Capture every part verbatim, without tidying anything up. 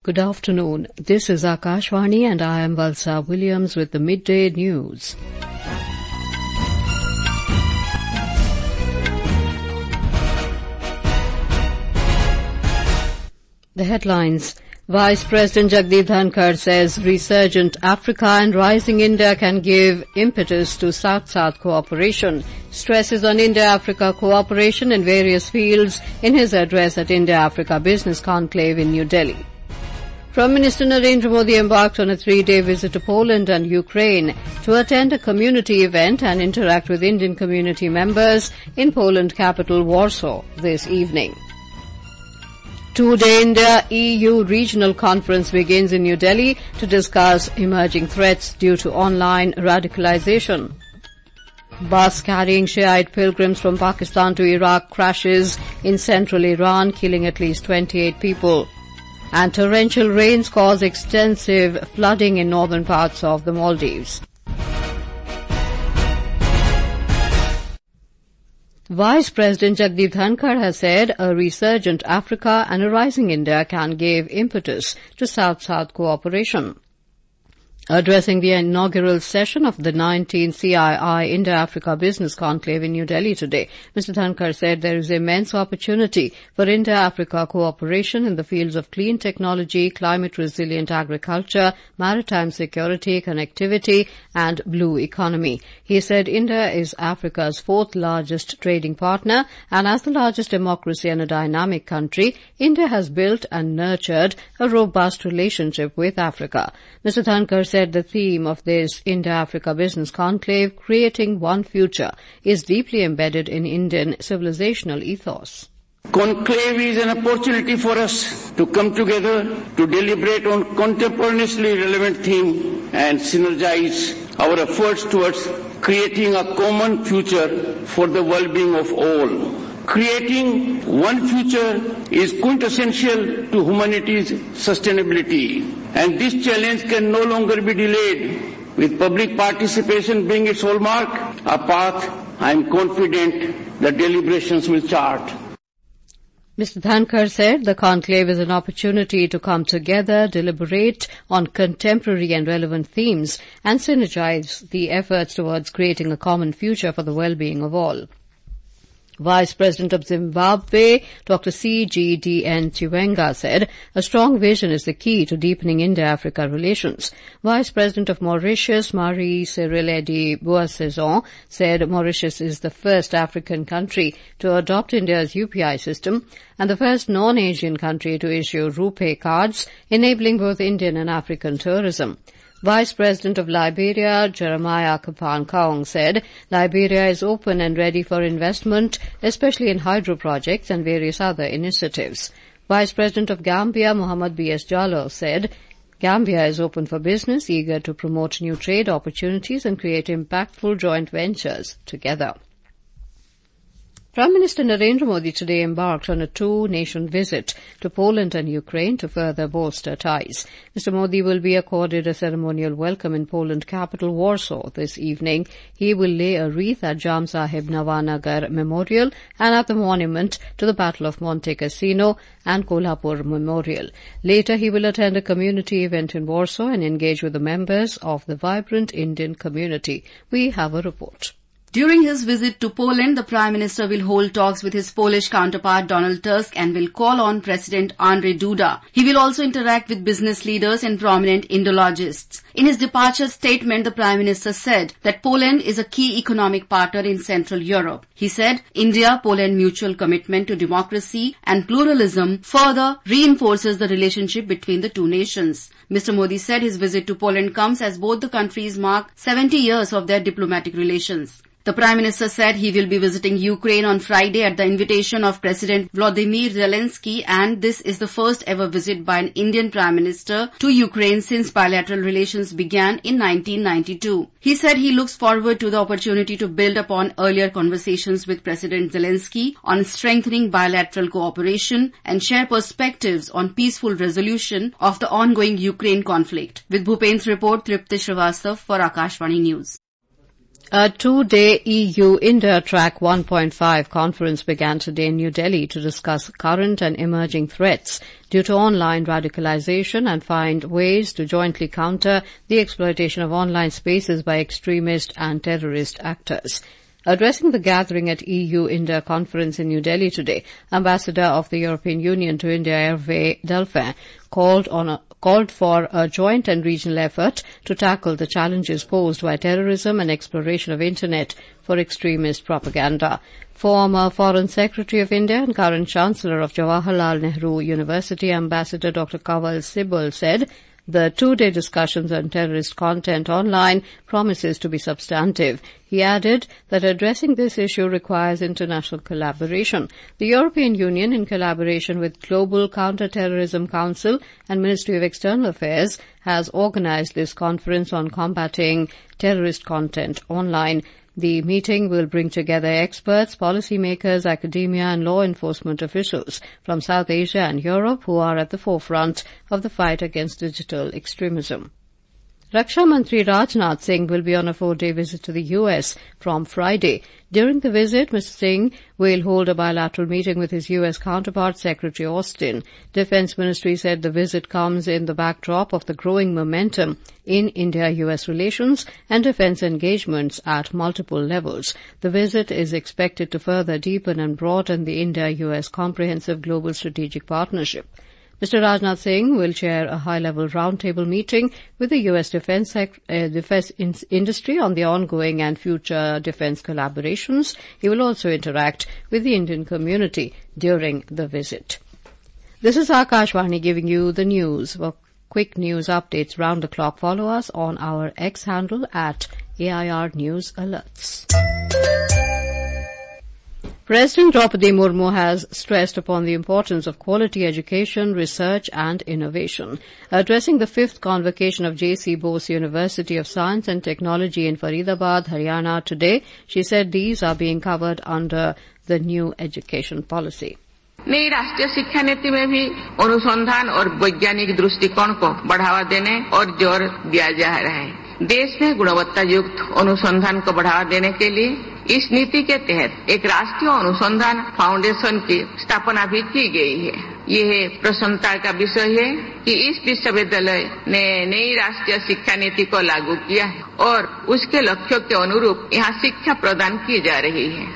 Good afternoon. This is Akashvani and I am Valsa Williams with the midday news. The headlines. Vice President Jagdeep Dhankar says resurgent Africa and rising India can give impetus to South-South cooperation. Stresses on India-Africa cooperation in various fields in his address at India-Africa Business Conclave in New Delhi. Prime Minister Narendra Modi embarked on a three-day visit to Poland and Ukraine to attend a community event and interact with Indian community members in Poland capital Warsaw this evening. Two-day India-E U regional conference begins in New Delhi to discuss emerging threats due to online radicalization. Bus carrying Shiite pilgrims from Pakistan to Iraq crashes in central Iran, killing at least twenty-eight people. And torrential rains cause extensive flooding in northern parts of the Maldives. Vice President Jagdeep Dhankar has said a resurgent Africa and a rising India can give impetus to South-South cooperation. Addressing the inaugural session of the nineteenth C I I India-Africa Business Conclave in New Delhi today, Mister Dhankar said there is immense opportunity for India-Africa cooperation in the fields of clean technology, climate-resilient agriculture, maritime security, connectivity, and blue economy. He said India is Africa's fourth largest trading partner, and as the largest democracy and a dynamic country, India has built and nurtured a robust relationship with Africa. Mister Dhankar said the theme of this India-Africa Business Conclave, Creating One Future, is deeply embedded in Indian civilizational ethos. Conclave is an opportunity for us to come together to deliberate on contemporaneously relevant themes and synergize our efforts towards creating a common future for the well-being of all. Creating one future is quintessential to humanity's sustainability, and this challenge can no longer be delayed. With public participation being its hallmark, a path I am confident the deliberations will chart. Mister Dhankar said the conclave is an opportunity to come together, deliberate on contemporary and relevant themes, and synergize the efforts towards creating a common future for the well-being of all. Vice President of Zimbabwe, Doctor C G D N Chiwenga, said a strong vision is the key to deepening India-Africa relations. Vice President of Mauritius, Marie-Cyrille de Boissezon, said Mauritius is the first African country to adopt India's U P I system and the first non-Asian country to issue RuPay cards, enabling both Indian and African tourism. Vice President of Liberia, Jeremiah Kapan-Kaung, said Liberia is open and ready for investment, especially in hydro projects and various other initiatives. Vice President of Gambia, Mohamed B S Jallow, said Gambia is open for business, eager to promote new trade opportunities and create impactful joint ventures together. Prime Minister Narendra Modi today embarked on a two-nation visit to Poland and Ukraine to further bolster ties. Mister Modi will be accorded a ceremonial welcome in Poland capital Warsaw this evening. He will lay a wreath at Jam Sahib Nawanagar Memorial and at the monument to the Battle of Monte Cassino and Kolhapur Memorial. Later, he will attend a community event in Warsaw and engage with the members of the vibrant Indian community. We have a report. During his visit to Poland, the Prime Minister will hold talks with his Polish counterpart Donald Tusk and will call on President Andrzej Duda. He will also interact with business leaders and prominent Indologists. In his departure statement, the Prime Minister said that Poland is a key economic partner in Central Europe. He said India-Poland mutual commitment to democracy and pluralism further reinforces the relationship between the two nations. Mister Modi said his visit to Poland comes as both the countries mark seventy years of their diplomatic relations. The Prime Minister said he will be visiting Ukraine on Friday at the invitation of President Volodymyr Zelensky, and this is the first ever visit by an Indian Prime Minister to Ukraine since bilateral relations began in nineteen ninety-two. He said he looks forward to the opportunity to build upon earlier conversations with President Zelensky on strengthening bilateral cooperation and share perspectives on peaceful resolution of the ongoing Ukraine conflict. With Bhupen's report, Tripti Srivastav for Akashvani News. A two-day E U-India Track one point five conference began today in New Delhi to discuss current and emerging threats due to online radicalization and find ways to jointly counter the exploitation of online spaces by extremist and terrorist actors. Addressing the gathering at E U-India conference in New Delhi today, Ambassador of the European Union to India, Hervé Delphin, called on a called for a joint and regional effort to tackle the challenges posed by terrorism and exploration of Internet for extremist propaganda. Former Foreign Secretary of India and current Chancellor of Jawaharlal Nehru University, Ambassador Doctor Kanwal Sibal, said the two-day discussions on terrorist content online promises to be substantive. He added that addressing this issue requires international collaboration. The European Union, in collaboration with Global Counter-Terrorism Council and Ministry of External Affairs, has organized this conference on combating terrorist content online. The meeting will bring together experts, policymakers, academia and law enforcement officials from South Asia and Europe who are at the forefront of the fight against digital extremism. Raksha Mantri Rajnath Singh will be on a four-day visit to the U S from Friday. During the visit, Mister Singh will hold a bilateral meeting with his U S counterpart, Secretary Austin. Defense Ministry said the visit comes in the backdrop of the growing momentum in India-U S relations and defense engagements at multiple levels. The visit is expected to further deepen and broaden the India-U S comprehensive global strategic partnership. Mister Rajnath Singh will chair a high-level roundtable meeting with the U S defense, sec- uh, defense in- industry on the ongoing and future defense collaborations. He will also interact with the Indian community during the visit. This is Akashvani giving you the news. For quick news updates round the clock, follow us on our X handle at A I R News Alerts. President Draupadi Murmu has stressed upon the importance of quality education, research and innovation. Addressing the fifth convocation of J C Bose University of Science and Technology in Faridabad, Haryana today, she said these are being covered under the new education policy. नई राष्ट्रीय शिक्षा नीति में भी अनुसंधान और वैज्ञानिक दृष्टिकोण को बढ़ावा देने और जोर दिया जा रहा है। देश में गुणवत्ता युक्त अनुसंधान को बढ़ावा देने के लिए इस नीति के तहत एक राष्ट्रीय अनुसंधान फाउंडेशन की स्थापना भी की गई है। यह प्रसन्नता का विषय है कि इस विश्वविद्यालय ने नई राष्ट्रीय शिक्षा नीति को लागू किया है और उसके लक्ष्यों के अनुरूप यहाँ शिक्षा प्रदान की जा रही है।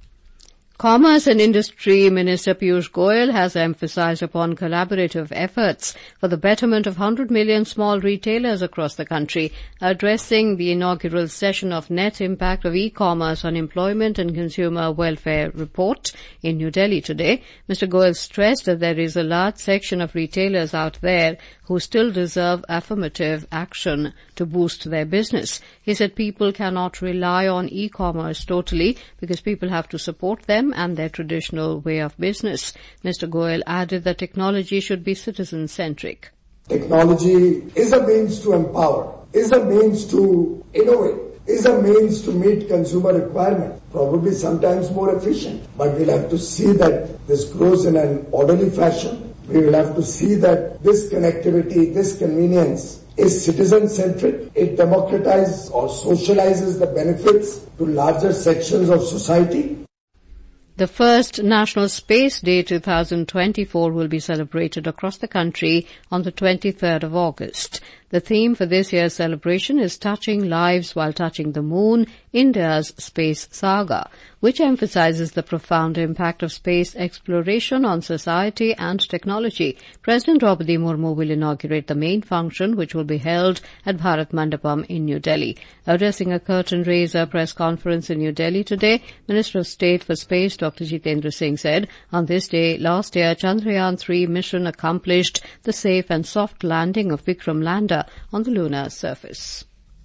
Commerce and Industry Minister Piyush Goyal has emphasized upon collaborative efforts for the betterment of one hundred million small retailers across the country. Addressing the inaugural session of Net Impact of E-Commerce on Employment and Consumer Welfare report in New Delhi today, Mister Goyal stressed that there is a large section of retailers out there who still deserve affirmative action to boost their business. He said people cannot rely on e-commerce totally because people have to support them and their traditional way of business. Mister Goyal added that technology should be citizen-centric. Technology is a means to empower, is a means to innovate, is a means to meet consumer requirements, probably sometimes more efficient. But we'll have to see that this grows in an orderly fashion. We will have to see that this connectivity, this convenience is citizen-centric. It democratizes or socializes the benefits to larger sections of society. The first National Space Day twenty twenty-four will be celebrated across the country on the twenty-third of August. The theme for this year's celebration is Touching Lives While Touching the Moon, India's Space Saga, which emphasizes the profound impact of space exploration on society and technology. President Draupadi Murmu will inaugurate the main function, which will be held at Bharat Mandapam in New Delhi. Addressing a curtain-raiser press conference in New Delhi today, Minister of State for Space Doctor Jitendra Singh said, on this day last year, Chandrayaan three mission accomplished the safe and soft landing of Vikram lander on the lunar surface.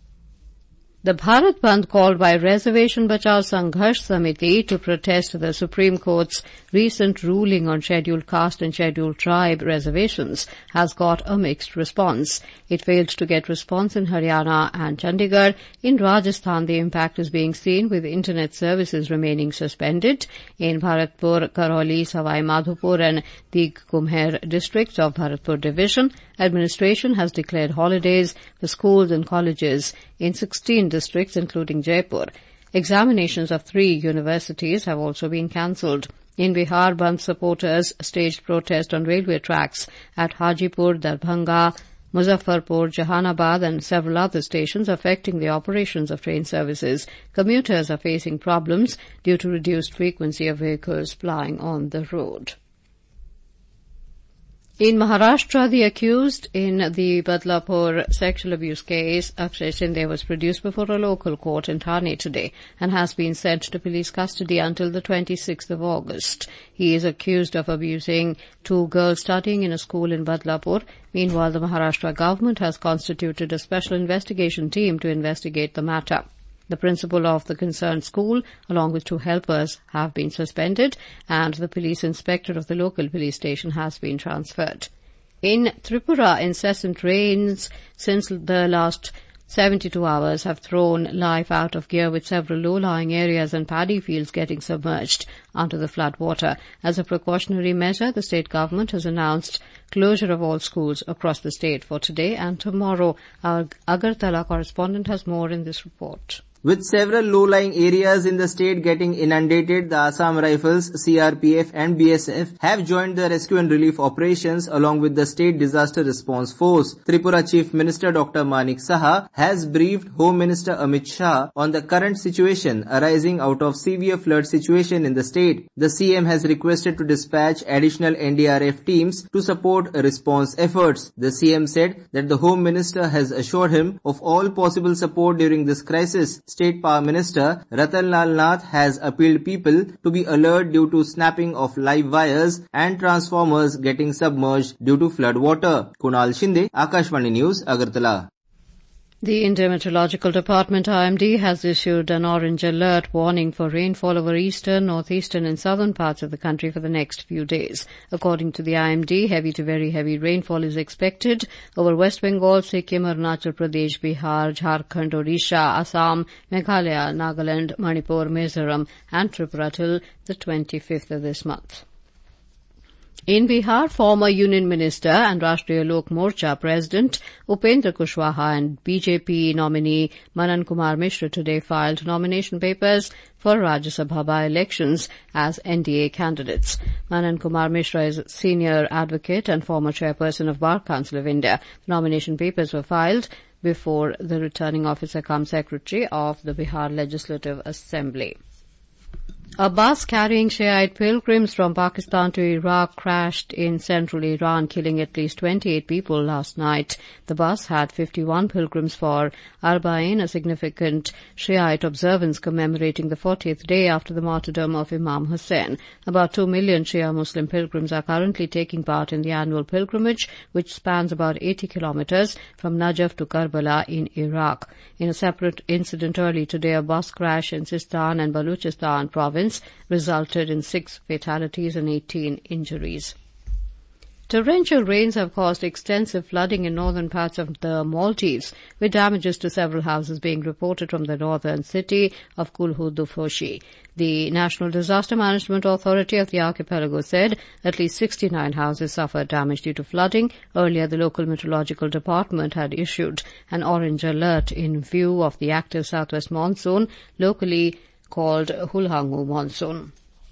The Bharat Bandh called by Reservation Bachao Sangharsh Samiti to protest the Supreme Court's recent ruling on scheduled caste and scheduled tribe reservations has got a mixed response. It failed to get response in Haryana and Chandigarh. In Rajasthan, the impact is being seen with internet services remaining suspended. In Bharatpur, Karoli, Savai Madhopur and the Kumher districts of Bharatpur division, administration has declared holidays for schools and colleges. in sixteen districts, including Jaipur. Examinations of three universities have also been cancelled. In Bihar, Bandh supporters staged protest on railway tracks at Hajipur, Darbhanga, Muzaffarpur, Jahanabad and several other stations, affecting the operations of train services. Commuters are facing problems due to reduced frequency of vehicles plying on the road. In Maharashtra, the accused in the Badlapur sexual abuse case, Akshay Shinde, was produced before a local court in Thane today and has been sent to police custody until the twenty-sixth of August. He is accused of abusing two girls studying in a school in Badlapur. Meanwhile, the Maharashtra government has constituted a special investigation team to investigate the matter. The principal of the concerned school, along with two helpers, have been suspended, and the police inspector of the local police station has been transferred. In Tripura, incessant rains since the last seventy-two hours have thrown life out of gear, with several low-lying areas and paddy fields getting submerged under the flood water. As a precautionary measure, the state government has announced closure of all schools across the state for today and tomorrow. Our Agartala correspondent has more in this report. With several low-lying areas in the state getting inundated, the Assam Rifles, C R P F and B S F have joined the rescue and relief operations along with the State Disaster Response Force. Tripura Chief Minister Doctor Manik Saha has briefed Home Minister Amit Shah on the current situation arising out of severe flood situation in the state. The C M has requested to dispatch additional N D R F teams to support response efforts. The C M said that the Home Minister has assured him of all possible support during this crisis. State Power Minister Ratan Lal Nath has appealed people to be alert due to snapping of live wires and transformers getting submerged due to flood water. Kunal Shinde, Akashvani News, Agartala. The Indian Meteorological Department I M D has issued an orange alert warning for rainfall over eastern, northeastern and southern parts of the country for the next few days. According to the I M D, heavy to very heavy rainfall is expected over West Bengal, Sikkim, Arunachal Pradesh, Bihar, Jharkhand, Odisha, Assam, Meghalaya, Nagaland, Manipur, Mizoram and Tripura till the twenty-fifth of this month. In Bihar, former Union Minister and Rashtriya Lok Morcha President Upendra Kushwaha and B J P nominee Manan Kumar Mishra today filed nomination papers for Rajya Sabha by-elections as N D A candidates. Manan Kumar Mishra is senior advocate and former chairperson of Bar Council of India. The nomination papers were filed before the returning officer cum secretary of the Bihar Legislative Assembly. A bus carrying Shiite pilgrims from Pakistan to Iraq crashed in central Iran, killing at least twenty-eight people last night. The bus had fifty-one pilgrims for Arba'in, a significant Shiite observance commemorating the fortieth day after the martyrdom of Imam Hussein. About two million Shia Muslim pilgrims are currently taking part in the annual pilgrimage, which spans about eighty kilometers from Najaf to Karbala in Iraq. In a separate incident early today, a bus crash in Sistan and Baluchistan province resulted in six fatalities and eighteen injuries. Torrential rains have caused extensive flooding in northern parts of the Maldives, with damages to several houses being reported from the northern city of Kulhu Dufoshi. The National Disaster Management Authority of the archipelago said at least sixty-nine houses suffered damage due to flooding. Earlier, the local meteorological department had issued an orange alert in view of the active southwest monsoon, locally called Hulhangu monsoon.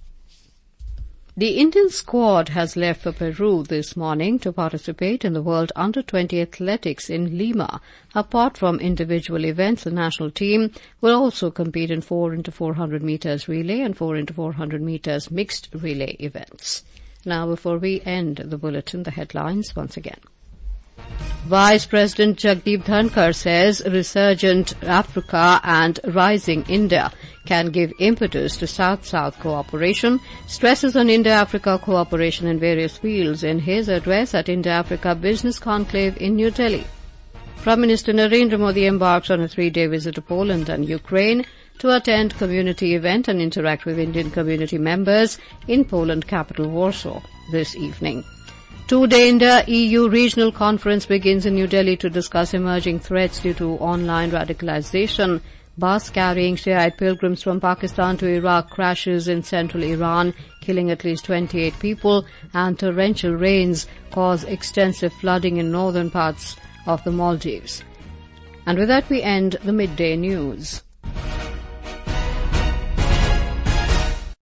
The Indian squad has left for Peru this morning to participate in the World Under twenty Athletics in Lima. Apart from individual events, the national team will also compete in four into four hundred meters relay and four into four hundred meters mixed relay events. Now, before we end the bulletin, the headlines once again. Vice President Jagdeep Dhankar says resurgent Africa and rising India can give impetus to South-South cooperation, stresses on India-Africa cooperation in various fields in his address at India-Africa Business Conclave in New Delhi. Prime Minister Narendra Modi embarks on a three-day visit to Poland and Ukraine to attend community event and interact with Indian community members in Poland capital Warsaw this evening. Two-day India E U regional conference begins in New Delhi to discuss emerging threats due to online radicalization. Bus carrying Shiite pilgrims from Pakistan to Iraq crashes in central Iran, killing at least twenty-eight people, and torrential rains cause extensive flooding in northern parts of the Maldives. And with that we end the midday news.